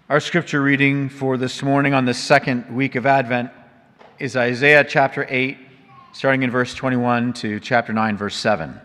Our scripture reading for this morning on the second week of Advent is Isaiah chapter 8, starting in verse 21 to chapter 9, verse 7.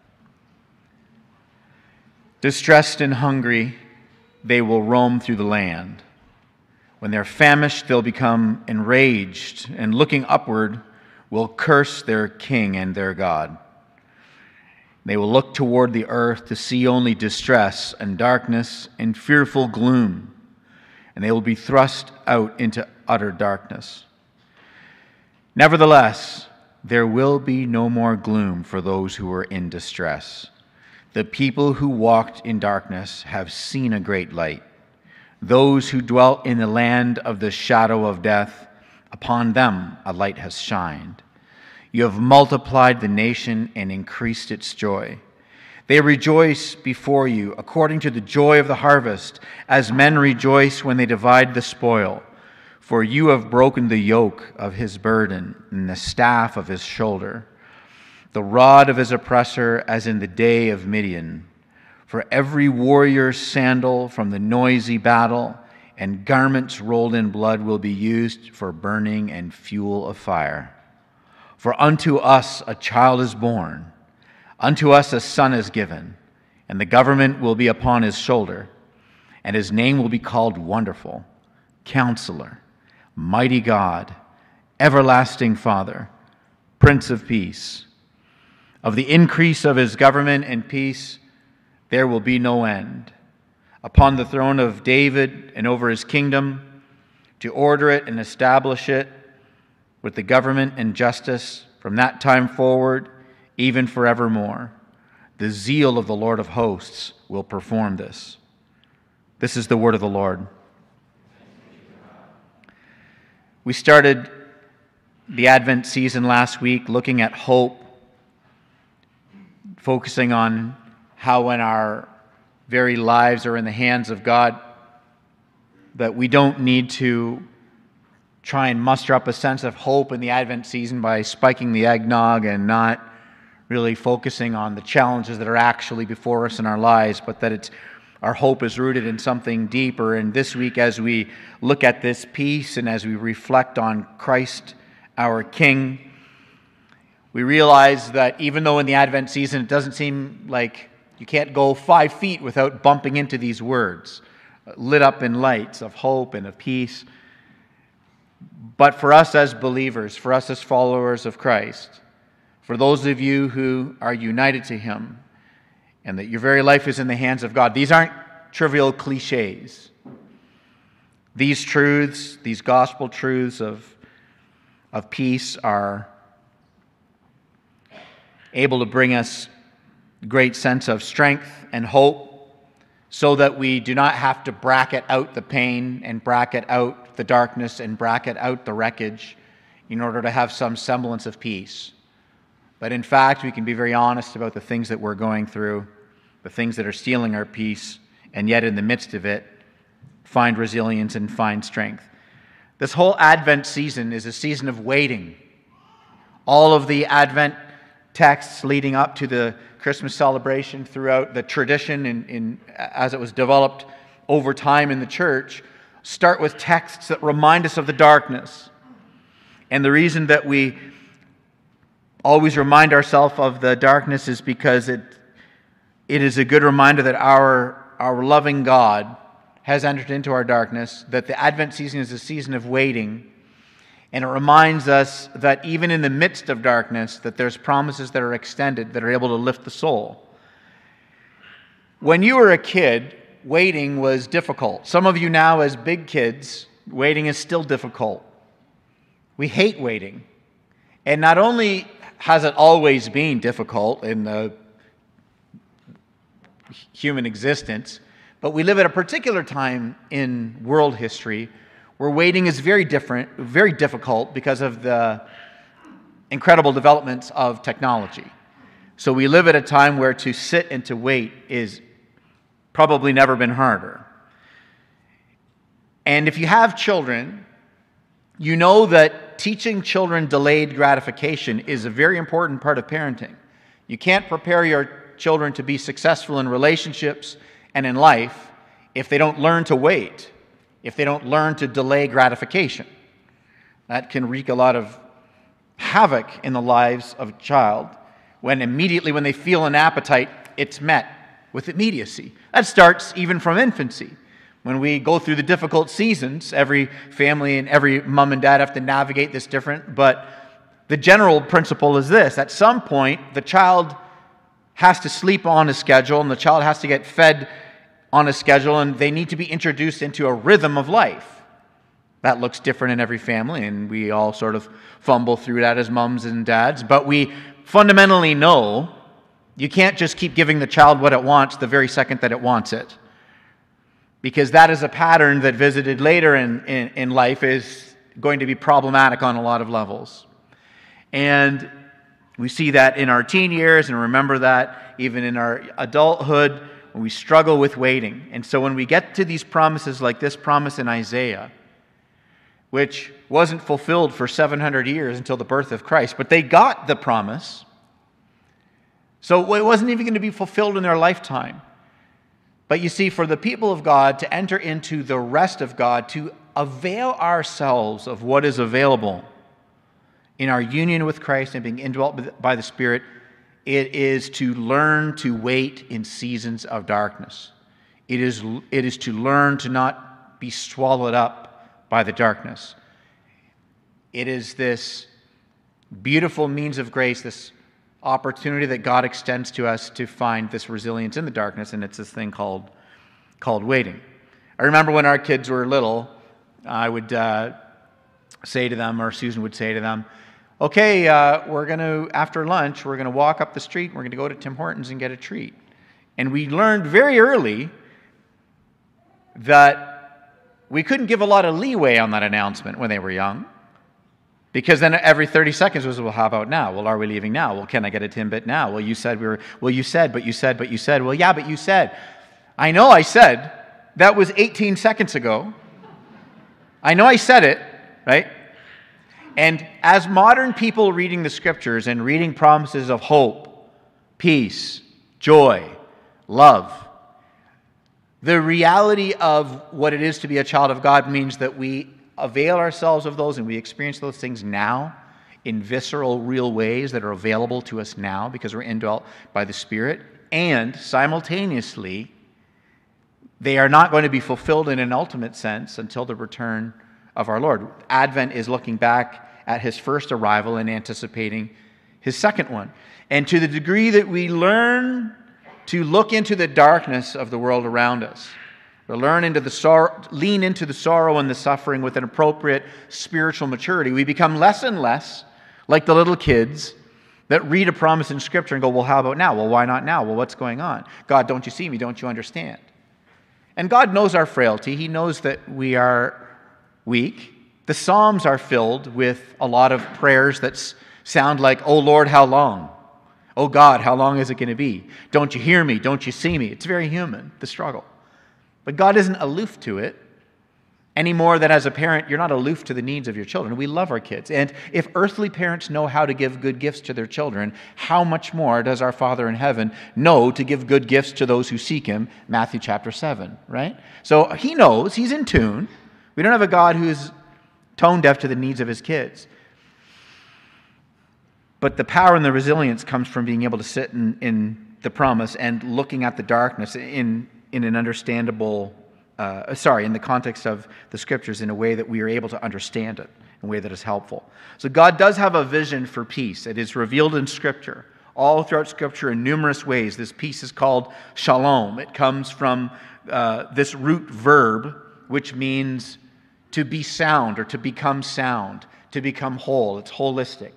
Distressed and hungry, they will roam through the land. When they're famished, they'll become enraged, and looking upward, will curse their king and their God. They will look toward the earth to see only distress and darkness and fearful gloom, and they will be thrust out into utter darkness. Nevertheless, there will be no more gloom for those who are in distress. The people who walked in darkness have seen a great light. Those who dwelt in the land of the shadow of death, upon them a light has shined. You have multiplied the nation and increased its joy. They rejoice before you according to the joy of the harvest, as men rejoice when they divide the spoil. For you have broken the yoke of his burden and the staff of his shoulder, the rod of his oppressor, as in the day of Midian. For every warrior's sandal from the noisy battle and garments rolled in blood will be used for burning and fuel of fire. For unto us a child is born, unto us a son is given, and the government will be upon his shoulder, and his name will be called Wonderful, Counselor, Mighty God, Everlasting Father, Prince of Peace. Of the increase of his government and peace there will be no end, upon the throne of David and over his kingdom, to order it and establish it with the government and justice from that time forward, even forevermore. The zeal of the Lord of hosts will perform this. This is the word of the Lord. We started the Advent season last week looking at hope, focusing on how when our very lives are in the hands of God, that we don't need to try and muster up a sense of hope in the Advent season by spiking the eggnog and not really focusing on the challenges that are actually before us in our lives, but that our hope is rooted in something deeper. And this week, as we look at this piece and as we reflect on Christ, our King, we realize that even though in the Advent season it doesn't seem like you can't go 5 feet without bumping into these words, lit up in lights of hope and of peace. But for us as believers, for us as followers of Christ, for those of you who are united to Him, and that your very life is in the hands of God, these aren't trivial cliches. These truths, these gospel truths of peace are able to bring us a great sense of strength and hope, so that we do not have to bracket out the pain and bracket out the darkness and bracket out the wreckage in order to have some semblance of peace. But in fact, we can be very honest about the things that we're going through, the things that are stealing our peace, and yet in the midst of it, find resilience and find strength. This whole Advent season is a season of waiting. All of the Advent texts leading up to the Christmas celebration, throughout the tradition as it was developed over time in the church, start with texts that remind us of the darkness. And the reason that we always remind ourselves of the darkness is because it is a good reminder that our loving God has entered into our darkness, that the Advent season is a season of waiting. And it reminds us that even in the midst of darkness, that there's promises that are extended that are able to lift the soul. When you were a kid, waiting was difficult. Some of you now, as big kids, waiting is still difficult. We hate waiting. And not only has it always been difficult in the human existence, but we live at a particular time in world history where waiting is very difficult because of the incredible developments of technology. So we live at a time where to sit and to wait is probably never been harder. And if you have children, you know that teaching children delayed gratification is a very important part of parenting. You can't prepare your children to be successful in relationships and in life if they don't learn to wait. if they don't learn to delay gratification. That can wreak a lot of havoc in the lives of a child when immediately when they feel an appetite, it's met with immediacy. That starts even from infancy. When we go through the difficult seasons, every family and every mom and dad have to navigate this different, but the general principle is this: at some point, the child has to sleep on a schedule and the child has to get fed on a schedule, and they need to be introduced into a rhythm of life. That looks different in every family, and we all sort of fumble through that as moms and dads, but we fundamentally know you can't just keep giving the child what it wants the very second that it wants it, because that is a pattern that visited later in life is going to be problematic on a lot of levels. And we see that in our teen years, and remember that even in our adulthood when we struggle with waiting. And so when we get to these promises like this promise in Isaiah, which wasn't fulfilled for 700 years until the birth of Christ, but they got the promise. So it wasn't even going to be fulfilled in their lifetime. But you see, for the people of God to enter into the rest of God, to avail ourselves of what is available in our union with Christ and being indwelt by the Spirit, it is to learn to wait in seasons of darkness. It is to learn to not be swallowed up by the darkness. It is this beautiful means of grace, this opportunity that God extends to us to find this resilience in the darkness, and it's this thing called waiting. I remember when our kids were little, I would say to them, or Susan would say to them, okay, we're going to, after lunch, we're going to walk up the street, we're going to go to Tim Hortons and get a treat. And we learned very early that we couldn't give a lot of leeway on that announcement when they were young, because then every 30 seconds was, well, how about now? Well, are we leaving now? Well, can I get a Timbit now? Well, you said we were, well, you said, but you said, but you said, well, yeah, but you said. I know I said, that was 18 seconds ago. I know I said it, right? And as modern people reading the scriptures and reading promises of hope, peace, joy, love, the reality of what it is to be a child of God means that we avail ourselves of those and we experience those things now in visceral, real ways that are available to us now because we're indwelt by the Spirit. And simultaneously, they are not going to be fulfilled in an ultimate sense until the return of our Lord. Advent is looking back at his first arrival and anticipating his second one. And to the degree that we learn to look into the darkness of the world around us, to learn into the sorrow, lean into the sorrow and the suffering with an appropriate spiritual maturity, we become less and less like the little kids that read a promise in Scripture and go, well, how about now? Well, why not now? Well, what's going on? God, don't you see me? Don't you understand? And God knows our frailty. He knows that we are weak. The Psalms are filled with a lot of prayers that sound like, oh Lord, how long? Oh God, how long is it going to be? Don't you hear me? Don't you see me? It's very human, the struggle. But God isn't aloof to it any more than as a parent, you're not aloof to the needs of your children. We love our kids. And if earthly parents know how to give good gifts to their children, how much more does our Father in heaven know to give good gifts to those who seek him? Matthew chapter 7, right? So he knows, he's in tune. We don't have a God who's tone deaf to the needs of his kids. But the power and the resilience comes from being able to sit in the promise and looking at the darkness in an understandable, in the context of the Scriptures in a way that we are able to understand it, in a way that is helpful. So God does have a vision for peace. It is revealed in Scripture, all throughout Scripture in numerous ways. This peace is called shalom. It comes from this root verb, which means to be sound or to become sound, to become whole. It's holistic.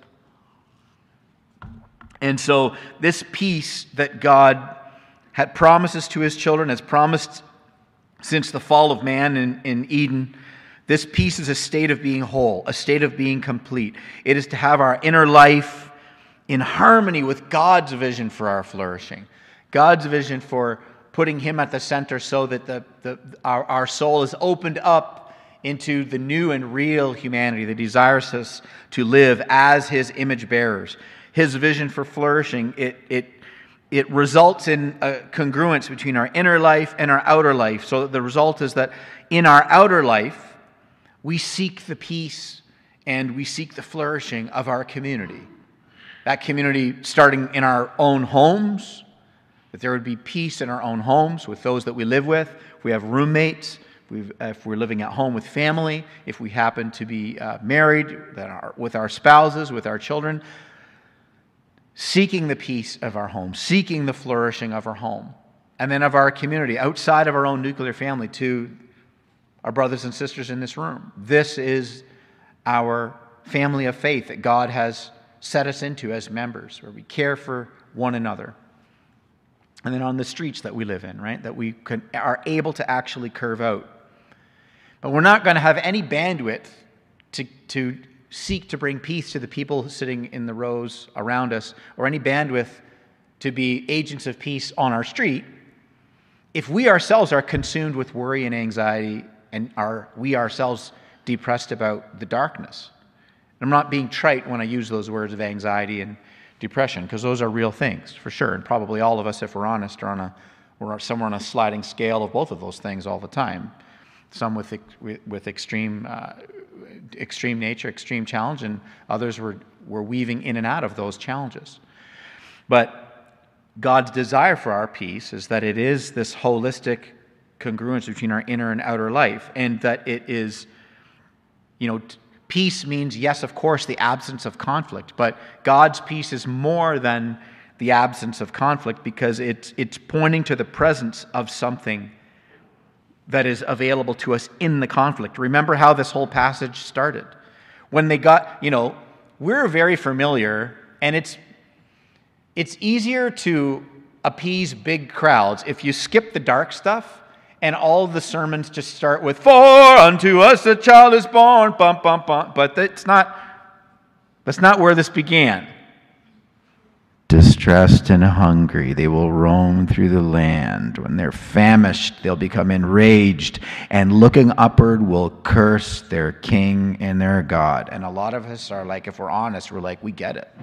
And so this peace that God had promises to his children, has promised since the fall of man in Eden, this peace is a state of being whole, a state of being complete. It is to have our inner life in harmony with God's vision for our flourishing, God's vision for putting him at the center so that our soul is opened up into the new and real humanity that desires us to live as his image bearers. His vision for flourishing, it it results in a congruence between our inner life and our outer life. So the result is that in our outer life, we seek the peace and we seek the flourishing of our community. That community starting in our own homes, that there would be peace in our own homes with those that we live with. If we have roommates, if we're living at home with family, if we happen to be married, with our spouses, with our children, seeking the peace of our home, seeking the flourishing of our home, and then of our community, outside of our own nuclear family, to our brothers and sisters in this room. This is our family of faith that God has set us into as members, where we care for one another. And then on the streets that we live in, right, that we are able to actually curve out. But we're not going to have any bandwidth to seek to bring peace to the people sitting in the rows around us, or any bandwidth to be agents of peace on our street, if we ourselves are consumed with worry and anxiety and we ourselves depressed about the darkness. And I'm not being trite when I use those words of anxiety and depression, because those are real things, for sure. And probably all of us, if we're honest, we're somewhere on a sliding scale of both of those things all the time. Some with extreme nature, extreme challenge, and others were weaving in and out of those challenges. But God's desire for our peace is that it is this holistic congruence between our inner and outer life, and that it is, peace means, yes, of course, the absence of conflict, but God's peace is more than the absence of conflict, because it's pointing to the presence of something that is available to us in the conflict. Remember how this whole passage started. When they got, we're very familiar, and it's easier to appease big crowds if you skip the dark stuff and all the sermons just start with, "For unto us a child is born," bum, bum, bum. But that's not where this began. Distressed and hungry, they will roam through the land. When they're famished, they'll become enraged, and looking upward will curse their king and their God. And a lot of us are like, if we're honest, we're like, we get it.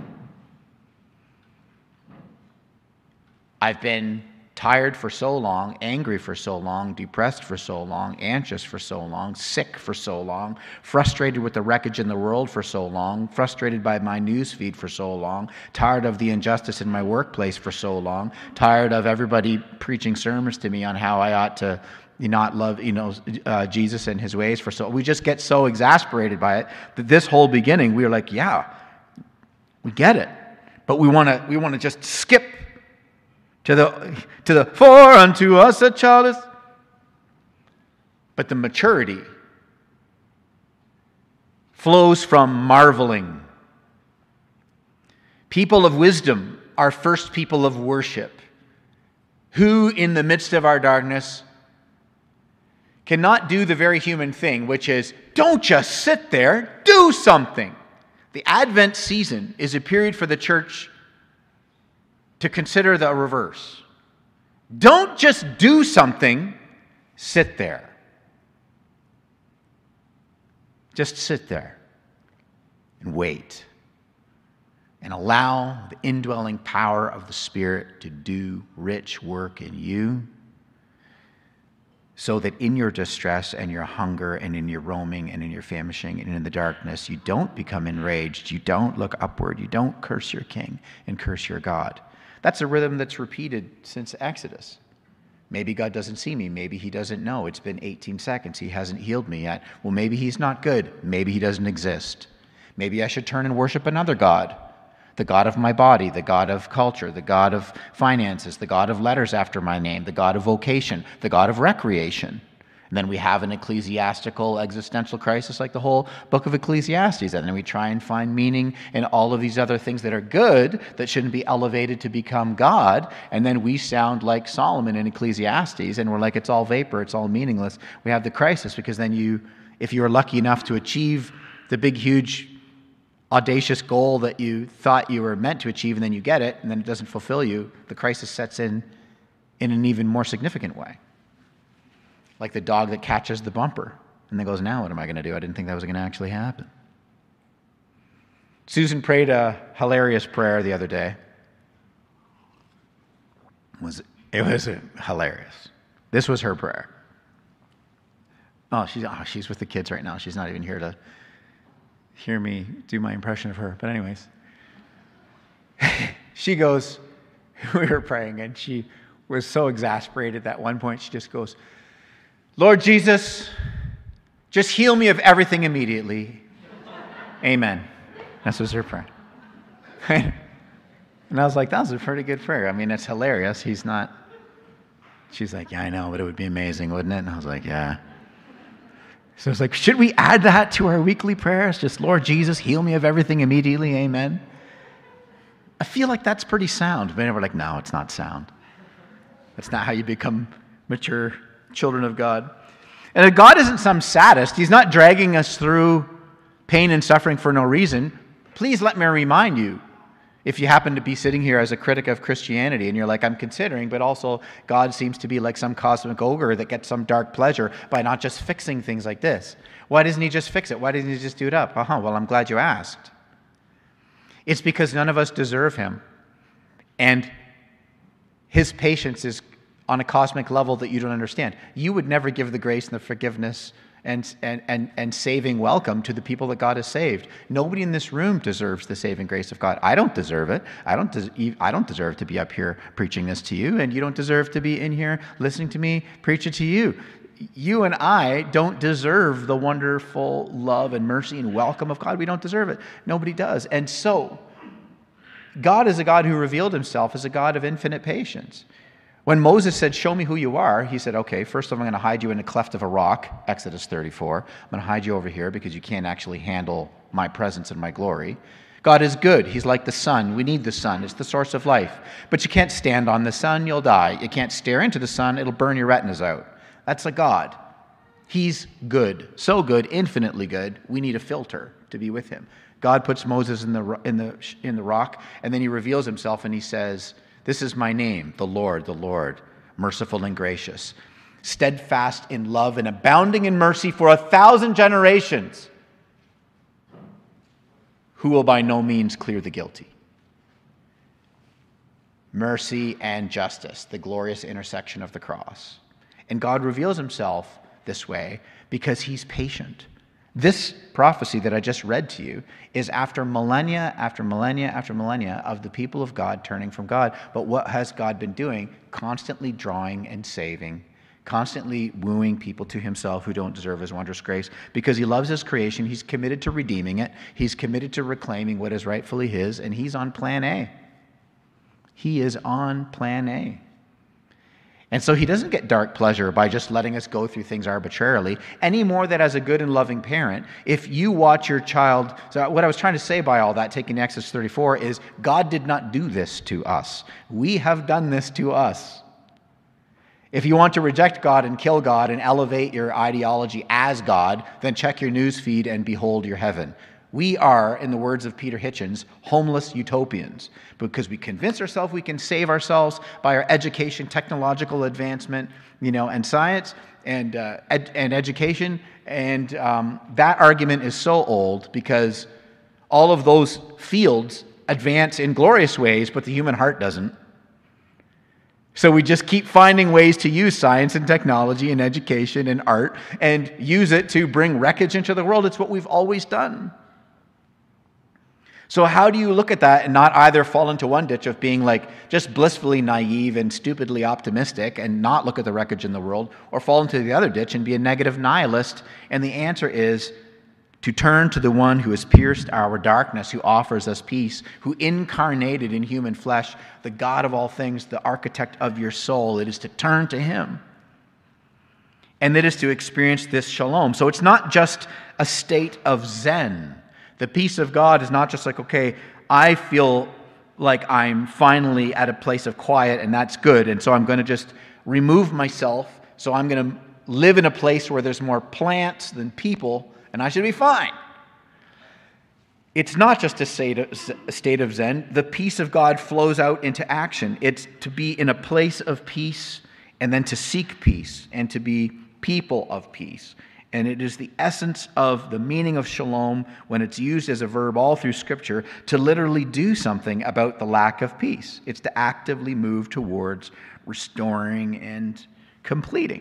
I've been tired for so long, angry for so long, depressed for so long, anxious for so long, sick for so long, frustrated with the wreckage in the world for so long, frustrated by my news feed for so long, tired of the injustice in my workplace for so long, tired of everybody preaching sermons to me on how I ought to not love, Jesus and his ways for so. We just get so exasperated by it that this whole beginning, we were like, yeah, we get it, but we want to just skip to the "for unto us a child is," but the maturity flows from marveling. People of wisdom are first people of worship, who in the midst of our darkness cannot do the very human thing, which is, don't just sit there, do something. The Advent season is a period for the church to consider the reverse. Don't just do something, sit there. Just sit there and wait and allow the indwelling power of the Spirit to do rich work in you, so that in your distress and your hunger and in your roaming and in your famishing and in the darkness, you don't become enraged, you don't look upward, you don't curse your king and curse your God. That's a rhythm that's repeated since Exodus. Maybe God doesn't see me. Maybe he doesn't know. It's been 18 seconds. He hasn't healed me yet. Well, maybe he's not good. Maybe he doesn't exist. Maybe I should turn and worship another God. The God of my body, the God of culture, the God of finances, the God of letters after my name, the God of vocation, the God of recreation. And then we have an ecclesiastical existential crisis like the whole book of Ecclesiastes. And then we try and find meaning in all of these other things that are good, that shouldn't be elevated to become God. And then we sound like Solomon in Ecclesiastes, and we're like, it's all vapor, it's all meaningless. We have the crisis, because then if you're lucky enough to achieve the big, huge, audacious goal that you thought you were meant to achieve, and then you get it, and then it doesn't fulfill you, the crisis sets in an even more significant way. Like the dog that catches the bumper and then goes, now what am I going to do? I didn't think that was going to actually happen. Susan prayed a hilarious prayer the other day. It was hilarious. This was her prayer. She's with the kids right now. She's not even here to hear me do my impression of her. But anyways, she goes, we were praying, and she was so exasperated that at one point she just goes, Lord Jesus, just heal me of everything immediately. Amen. That was her prayer. And I was like, that was a pretty good prayer. I mean, it's hilarious. She's like, yeah, I know, but it would be amazing, wouldn't it? And I was like, yeah. So it's like, should we add that to our weekly prayers? Just, Lord Jesus, heal me of everything immediately. Amen. I feel like that's pretty sound. But we're like, no, it's not sound. That's not how you become mature children of God. And God isn't some sadist. He's not dragging us through pain and suffering for no reason. Please let me remind you, if you happen to be sitting here as a critic of Christianity and you're like, I'm considering, but also God seems to be like some cosmic ogre that gets some dark pleasure by not just fixing things like this. Why doesn't he just fix it? Why doesn't he just do it up? Well, I'm glad you asked. It's because none of us deserve him. And his patience is on a cosmic level that you don't understand. You would never give the grace and the forgiveness and saving welcome to the people that God has saved. Nobody in this room deserves the saving grace of God. I don't deserve it. I don't deserve to be up here preaching this to you, and you don't deserve to be in here listening to me preach it to you. You and I don't deserve the wonderful love and mercy and welcome of God. We don't deserve it. Nobody does. And so, God is a God who revealed himself as a God of infinite patience. When Moses said, show me who you are, he said, okay, first I'm going to hide you in a cleft of a rock, Exodus 34. I'm going to hide you over here because you can't actually handle my presence and my glory. God is good. He's like the sun. We need the sun. It's the source of life. But you can't stand on the sun, you'll die. You can't stare into the sun, it'll burn your retinas out. That's a God. He's good. So good, infinitely good. We need a filter to be with him. God puts Moses in the rock, and then he reveals himself and he says, this is my name, the Lord, merciful and gracious, steadfast in love and abounding in mercy for 1,000 generations, who will by no means clear the guilty. Mercy and justice, the glorious intersection of the cross. And God reveals himself this way because he's patient. This prophecy that I just read to you is after millennia after millennia after millennia of the people of God turning from God. But what has God been doing? Constantly drawing and saving, constantly wooing people to himself who don't deserve his wondrous grace. Because he loves his creation, he's committed to redeeming it, he's committed to reclaiming what is rightfully his, and he's on plan A. He is on plan A. And so he doesn't get dark pleasure by just letting us go through things arbitrarily, any more that as a good and loving parent, if you watch your child, so what I was trying to say by all that, taking Exodus 34, is God did not do this to us. We have done this to us. If you want to reject God and kill God and elevate your ideology as God, then check your news feed and behold your heaven. We are, in the words of Peter Hitchens, homeless utopians because we convince ourselves we can save ourselves by our education, technological advancement, and science and education. And that argument is so old because all of those fields advance in glorious ways, but the human heart doesn't. So we just keep finding ways to use science and technology and education and art and use it to bring wreckage into the world. It's what we've always done. So how do you look at that and not either fall into one ditch of being like just blissfully naive and stupidly optimistic and not look at the wreckage in the world, or fall into the other ditch and be a negative nihilist? And the answer is to turn to the one who has pierced our darkness, who offers us peace, who incarnated in human flesh, the God of all things, the architect of your soul. It is to turn to him. And it is to experience this shalom. So it's not just a state of Zen. The peace of God is not just like, okay, I feel like I'm finally at a place of quiet and that's good, and so I'm going to just remove myself, so I'm going to live in a place where there's more plants than people, and I should be fine. It's not just a state of Zen. The peace of God flows out into action. It's to be in a place of peace and then to seek peace and to be people of peace. And it is the essence of the meaning of shalom when it's used as a verb all through Scripture to literally do something about the lack of peace. It's to actively move towards restoring and completing.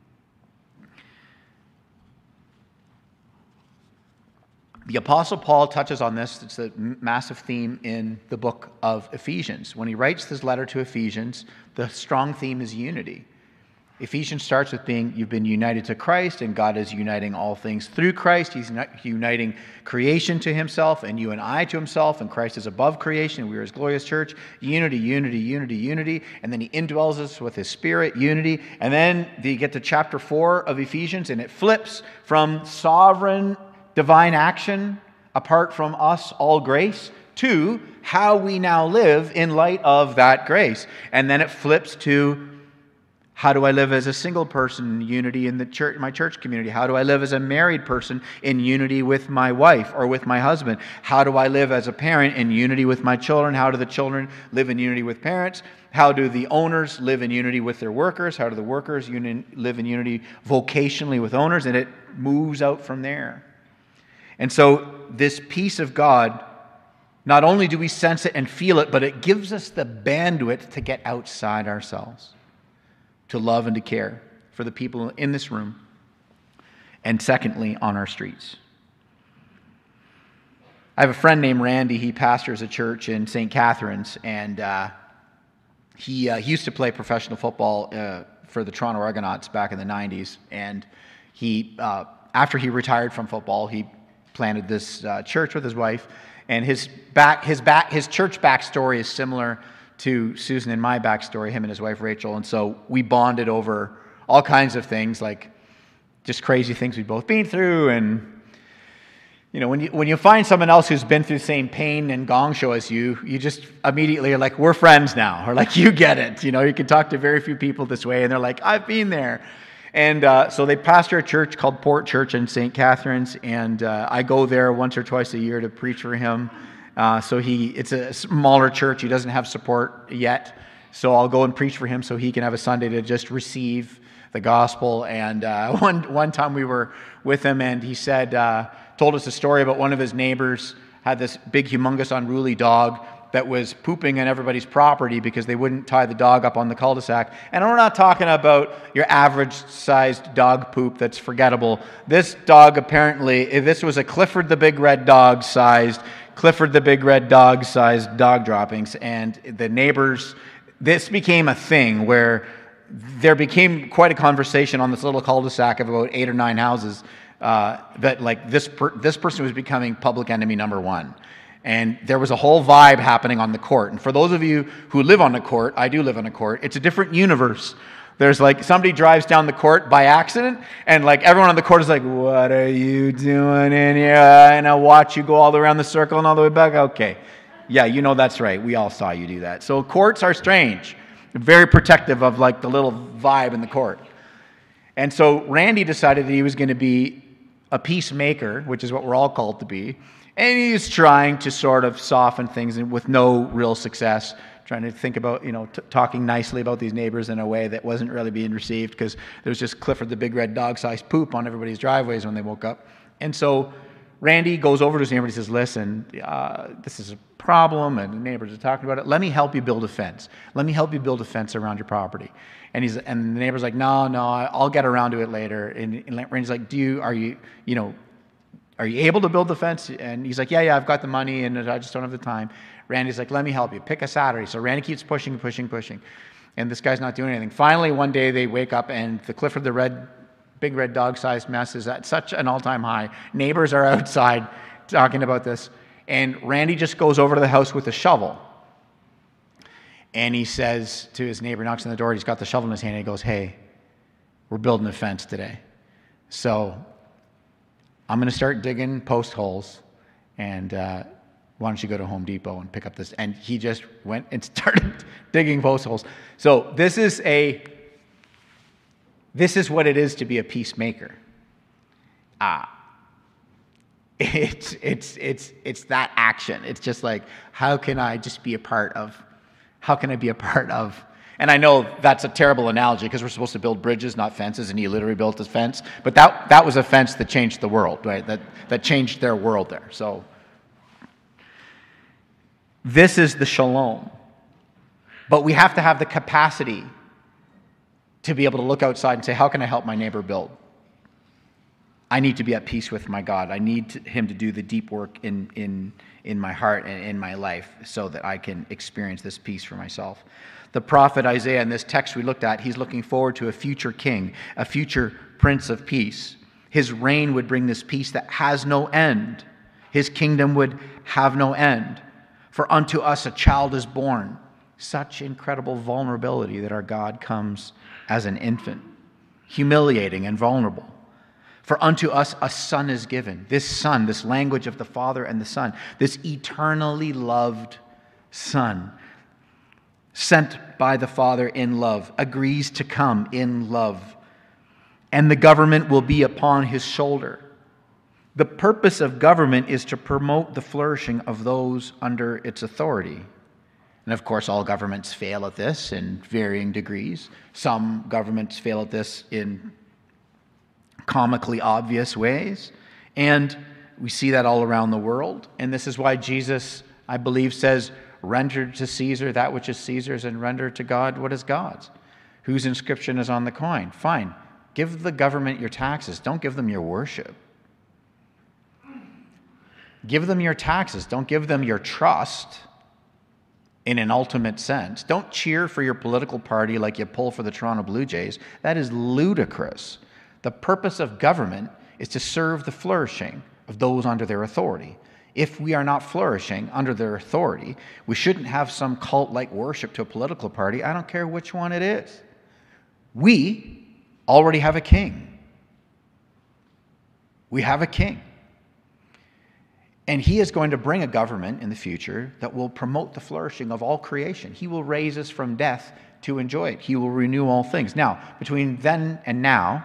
The Apostle Paul touches on this. It's a massive theme in the book of Ephesians. When he writes this letter to Ephesians, the strong theme is unity. Ephesians starts with you've been united to Christ, and God is uniting all things through Christ. He's uniting creation to himself, and you and I to himself, and Christ is above creation, and we are his glorious church. Unity, unity, unity, unity. And then he indwells us with his Spirit, unity. And then you get to chapter 4 of Ephesians, and it flips from sovereign divine action apart from us, all grace, to how we now live in light of that grace. And then it flips to how do I live as a single person in unity in the church, my church community? How do I live as a married person in unity with my wife or with my husband? How do I live as a parent in unity with my children? How do the children live in unity with parents? How do the owners live in unity with their workers? How do the workers live in unity vocationally with owners? And it moves out from there. And so this peace of God, not only do we sense it and feel it, but it gives us the bandwidth to get outside ourselves, to love and to care for the people in this room, and secondly, on our streets. I have a friend named Randy. He pastors a church in St. Catharines, and he used to play professional football for the Toronto Argonauts back in the 90s, and he, after he retired from football, he planted this church with his wife, and his church backstory is similar to Susan and my backstory, him and his wife Rachel, and so we bonded over all kinds of things, like just crazy things we've both been through. And you know, when you find someone else who's been through the same pain and gong show as you just immediately are like, we're friends now, or like, you get it. You know, you can talk to very few people this way, and they're like, I've been there. And so they pastor a church called Port Church in St. Catharines, and I go there once or twice a year to preach for him. It's a smaller church. He doesn't have support yet, so I'll go and preach for him so he can have a Sunday to just receive the gospel. And one time we were with him, and he said, told us a story about one of his neighbors had this big, humongous, unruly dog that was pooping on everybody's property because they wouldn't tie the dog up on the cul-de-sac. And we're not talking about your average-sized dog poop that's forgettable. This dog apparently, this was a Clifford the Big Red Dog-sized dog droppings. And the neighbors, this became a thing where there became quite a conversation on this little cul-de-sac of about 8 or 9 houses that like this person was becoming public enemy number one. And there was a whole vibe happening on the court. And for those of you who live on the court, I do live on the court, it's a different universe. There's like somebody drives down the court by accident, and like everyone on the court is like, what are you doing in here? And I'll watch you go all the way around the circle and all the way back. Okay. Yeah, you know that's right. We all saw you do that. So courts are strange. Very protective of like the little vibe in the court. And so Randy decided that he was going to be a peacemaker, which is what we're all called to be. And he's trying to sort of soften things and with no real success, trying to think about, talking nicely about these neighbors in a way that wasn't really being received because there was just Clifford the Big Red Dog-sized poop on everybody's driveways when they woke up. And so Randy goes over to his neighbor and he says, listen, this is a problem and the neighbors are talking about it. Let me help you build a fence. Let me help you build a fence around your property. And the neighbor's like, no, I'll get around to it later. And Randy's like, are you able to build the fence? And he's like, yeah, I've got the money and I just don't have the time. Randy's like, let me help you. Pick a Saturday. So Randy keeps pushing. And this guy's not doing anything. Finally, one day they wake up and the Clifford the Big Red Dog-sized mess is at such an all-time high. Neighbors are outside talking about this. And Randy just goes over to the house with a shovel. And he says to his neighbor, knocks on the door, he's got the shovel in his hand, and he goes, hey, we're building a fence today. So I'm going to start digging post holes, and why don't you go to Home Depot and pick up this? And he just went and started digging post holes. So this is what it is to be a peacemaker. It's that action. It's just like, how can I be a part of And I know that's a terrible analogy because we're supposed to build bridges, not fences, and he literally built this fence. But that was a fence that changed the world, right? That changed their world there. So this is the shalom. But we have to have the capacity to be able to look outside and say, how can I help my neighbor build? I need to be at peace with my God. I need him to do the deep work in my heart and in my life so that I can experience this peace for myself. The prophet Isaiah, in this text we looked at, he's looking forward to a future king, a future prince of peace. His reign would bring this peace that has no end. His kingdom would have no end. For unto us a child is born. Such incredible vulnerability that our God comes as an infant, humiliating and vulnerable. For unto us a son is given. This son, this language of the Father and the Son, this eternally loved Son, sent by the Father in love, agrees to come in love. And the government will be upon his shoulder. The purpose of government is to promote the flourishing of those under its authority. And of course, all governments fail at this in varying degrees. Some governments fail at this in comically obvious ways. And we see that all around the world. And this is why Jesus, I believe, says, render to Caesar that which is Caesar's and render to God what is God's. Whose inscription is on the coin? Fine. Give the government your taxes. Don't give them your worship. Give them your taxes. Don't give them your trust in an ultimate sense. Don't cheer for your political party like you pull for the Toronto Blue Jays. That is ludicrous. The purpose of government is to serve the flourishing of those under their authority. If we are not flourishing under their authority, we shouldn't have some cult-like worship to a political party. I don't care which one it is. We already have a king. We have a king. And he is going to bring a government in the future that will promote the flourishing of all creation. He will raise us from death to enjoy it. He will renew all things. Now, between then and now,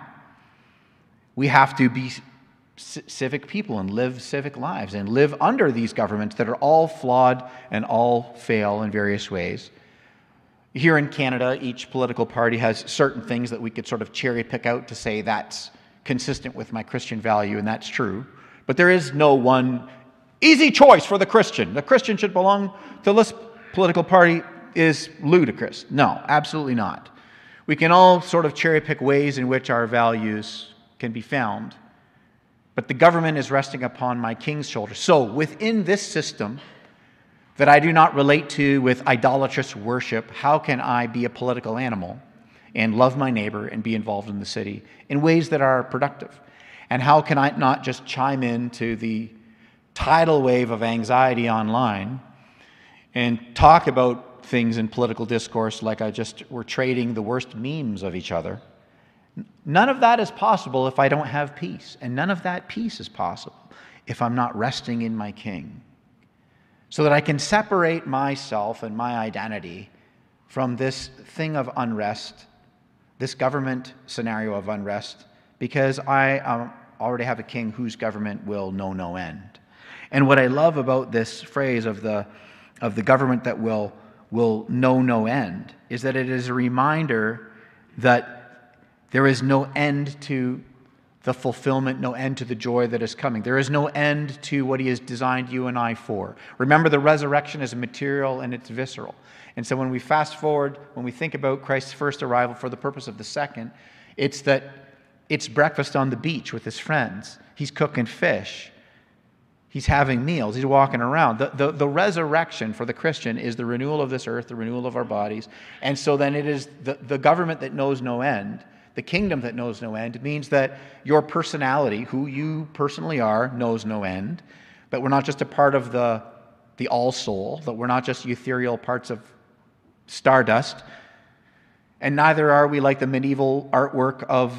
we have to be civic people and live civic lives and live under these governments that are all flawed and all fail in various ways. Here in Canada, each political party has certain things that we could sort of cherry pick out to say that's consistent with my Christian value, and that's true. But there is no one easy choice for the Christian. The Christian should belong to this political party is ludicrous. No, absolutely not. We can all sort of cherry pick ways in which our values can be found. But the government is resting upon my king's shoulders. So within this system that I do not relate to with idolatrous worship, how can I be a political animal and love my neighbor and be involved in the city in ways that are productive? And how can I not just chime into the tidal wave of anxiety online and talk about things in political discourse like we're trading the worst memes of each other? None of that is possible if I don't have peace. And none of that peace is possible if I'm not resting in my King. So that I can separate myself and my identity from this thing of unrest, this government scenario of unrest, because I already have a king whose government will know no end. And what I love about this phrase of the government that will know no end is that it is a reminder that there is no end to the fulfillment, no end to the joy that is coming. There is no end to what he has designed you and I for. Remember, the resurrection is material and it's visceral. And so when we fast forward, when we think about Christ's first arrival for the purpose of the second, it's that it's breakfast on the beach with his friends. He's cooking fish. He's having meals. He's walking around. The resurrection for the Christian is the renewal of this earth, the renewal of our bodies. And so then it is the government that knows no end. The kingdom that knows no end means that your personality, who you personally are, knows no end. That we're not just a part of the all-soul, that we're not just ethereal parts of stardust, and neither are we like the medieval artwork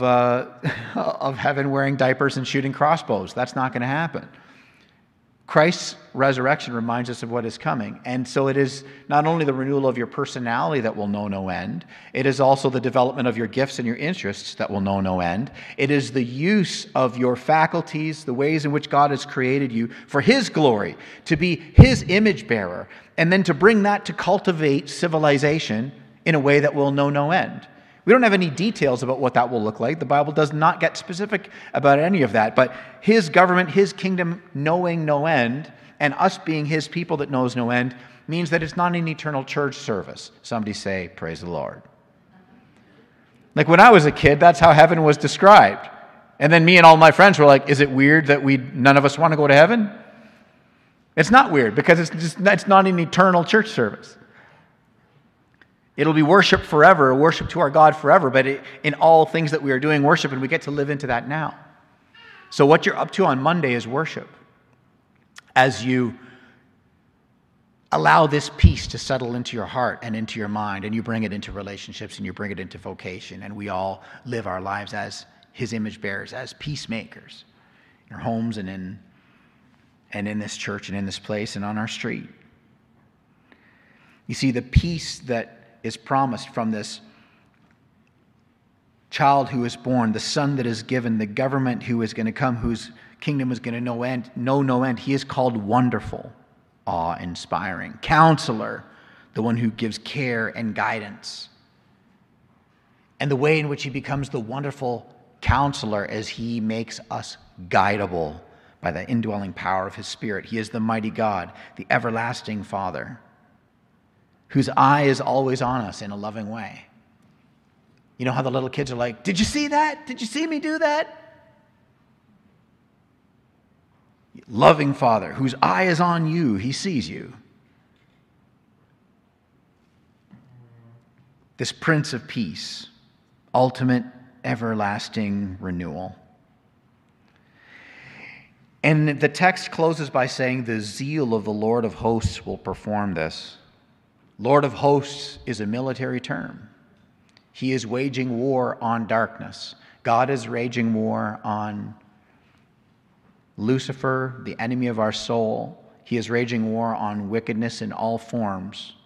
of heaven wearing diapers and shooting crossbows. That's not going to happen. Christ's resurrection reminds us of what is coming. And so it is not only the renewal of your personality that will know no end, it is also the development of your gifts and your interests that will know no end. It is the use of your faculties, the ways in which God has created you for his glory, to be his image bearer, and then to bring that to cultivate civilization in a way that will know no end. We don't have any details about what that will look like. The Bible does not get specific about any of that. But his government, his kingdom knowing no end, and us being his people that knows no end, means that it's not an eternal church service. Somebody say, praise the Lord. Like when I was a kid, that's how heaven was described. And then me and all my friends were like, is it weird that none of us want to go to heaven? It's not weird, because it's not an eternal church service. It'll be worship forever, worship to our God forever, but in all things that we are doing worship, and we get to live into that now. So what you're up to on Monday is worship. As you allow this peace to settle into your heart and into your mind, and you bring it into relationships, and you bring it into vocation, and we all live our lives as his image bearers, as peacemakers, in our homes and in this church and in this place and on our street. You see, the peace that is promised from this child who is born, the son that is given, the government who is going to come, whose kingdom is going to know no end. He is called Wonderful, awe-inspiring, Counselor, the one who gives care and guidance. And the way in which he becomes the wonderful Counselor is he makes us guidable by the indwelling power of his Spirit. He is the mighty God, the everlasting Father, whose eye is always on us in a loving way. You know how the little kids are like, did you see that? Did you see me do that? Loving Father, whose eye is on you. He sees you. This Prince of Peace, ultimate everlasting renewal. And the text closes by saying, the zeal of the Lord of hosts will perform this. Lord of hosts is a military term. He is waging war on darkness. God is waging war on Lucifer, the enemy of our soul. He is waging war on wickedness in all forms.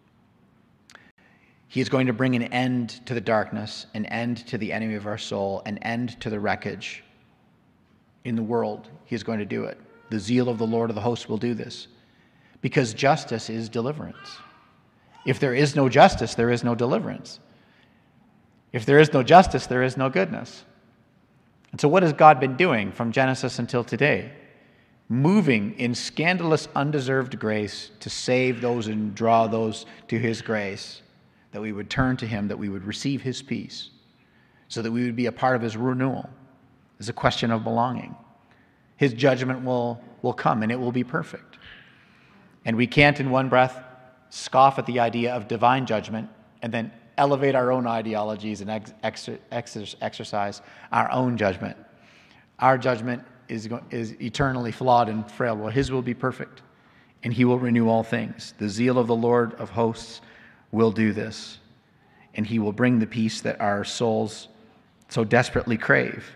He is going to bring an end to the darkness, an end to the enemy of our soul, an end to the wreckage in the world. He is going to do it. The zeal of the Lord of the hosts will do this, because justice is deliverance. If there is no justice, there is no deliverance. If there is no justice, there is no goodness. And so what has God been doing from Genesis until today? Moving in scandalous, undeserved grace to save those and draw those to his grace, that we would turn to him, that we would receive his peace, so that we would be a part of his renewal. It's a question of belonging. His judgment will come, and it will be perfect. And we can't in one breath scoff at the idea of divine judgment and then elevate our own ideologies and exercise our own judgment. Our judgment is eternally flawed and frail. Well, his will be perfect, and he will renew all things. The zeal of the Lord of hosts will do this, and he will bring the peace that our souls so desperately crave.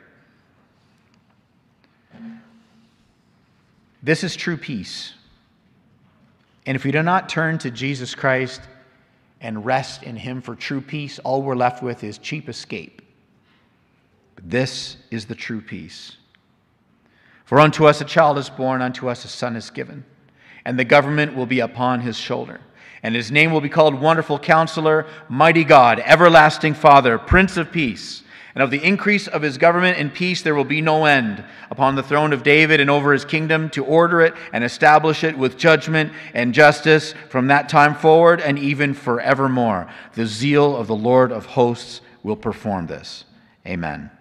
This is true peace. And if we do not turn to Jesus Christ and rest in him for true peace, all we're left with is cheap escape. But this is the true peace. For unto us a child is born, unto us a son is given, and the government will be upon his shoulder. And his name will be called Wonderful Counselor, Mighty God, Everlasting Father, Prince of Peace. And of the increase of his government and peace there will be no end upon the throne of David and over his kingdom, to order it and establish it with judgment and justice from that time forward and even forevermore. The zeal of the Lord of hosts will perform this. Amen.